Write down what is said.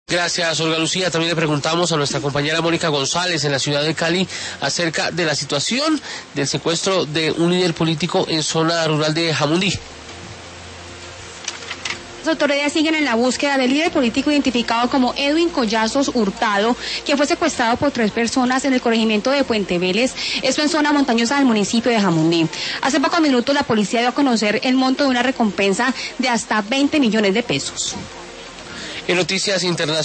Gracias, Olga Lucía. También le preguntamos a nuestra compañera Mónica González en la ciudad de Cali acerca de la situación del secuestro de un líder político en zona rural de Jamundí. Las autoridades siguen en la búsqueda del líder político identificado como Edwin Collazos Hurtado, quien fue secuestrado por 3 personas en el corregimiento de Puente Vélez, esto en zona montañosa del municipio de Jamundí. Hace pocos minutos la policía dio a conocer el monto de una recompensa de hasta 20 millones de pesos. En noticias internacionales.